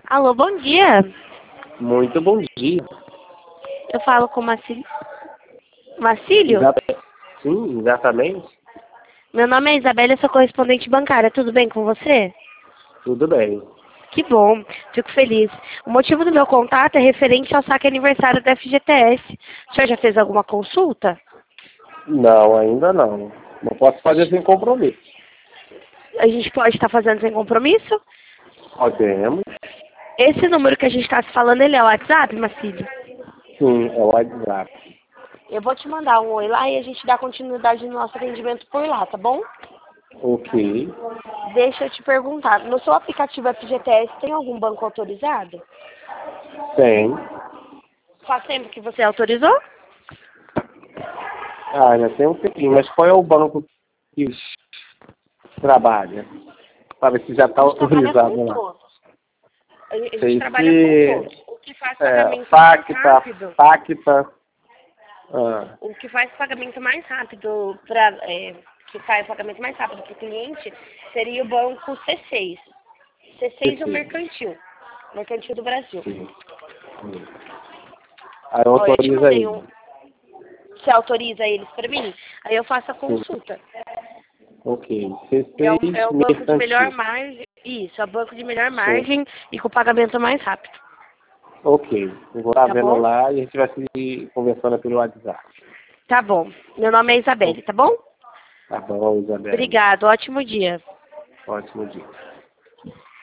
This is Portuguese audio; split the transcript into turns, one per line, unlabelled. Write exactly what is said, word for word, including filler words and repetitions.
Alô, bom dia.
Muito bom dia.
Eu falo com o Macílio. Macílio?
Exata- Sim, exatamente.
Meu nome é Isabela, eu sou correspondente bancária. Tudo bem com você?
Tudo bem.
Que bom, fico feliz. O motivo do meu contato é referente ao saque aniversário da F G T S. O senhor já fez alguma consulta?
Não, ainda não. Não posso fazer sem compromisso.
A gente pode estar fazendo sem compromisso?
Podemos.
Esse número que a gente está se falando, ele é o WhatsApp, Macílio?
Sim, é o WhatsApp.
Eu vou te mandar um oi lá e a gente dá continuidade no nosso atendimento por lá, tá bom?
Ok.
Deixa eu te perguntar, no seu aplicativo F G T S tem algum banco autorizado?
Tem.
Faz tempo que você autorizou?
Ah, já tem um tempinho. Mas qual é o banco que trabalha? Para ver se já está
A gente trabalha
autorizado
com
lá.
todos. A gente, a gente
Sei
trabalha com
se...
todos. O que faz
É,
pagamento mais
Facta,
rápido,
Facta. Ah,
o que faz pagamento mais rápido para é, que faz pagamento mais rápido para o cliente seria o banco C seis. C seis é o
sim.
Mercantil, Mercantil do Brasil.
Sim. Sim. Aí eu
Ó, eu te
autorizo
mandei
aí.
um. Você autoriza eles para mim? Aí eu faço a
Sim.
consulta.
Ok.
É o,
C seis
é o banco de melhor
mercantil.
margem. Isso, é o banco de melhor
Sim.
margem e com pagamento mais rápido.
Ok. Eu vou estar
Tá
vendo
bom?
lá e a gente vai se conversando pelo WhatsApp.
Tá bom. Meu nome é Isabelle, tá bom?
Tá bom, Isabela.
Obrigado, ótimo dia.
Ótimo dia.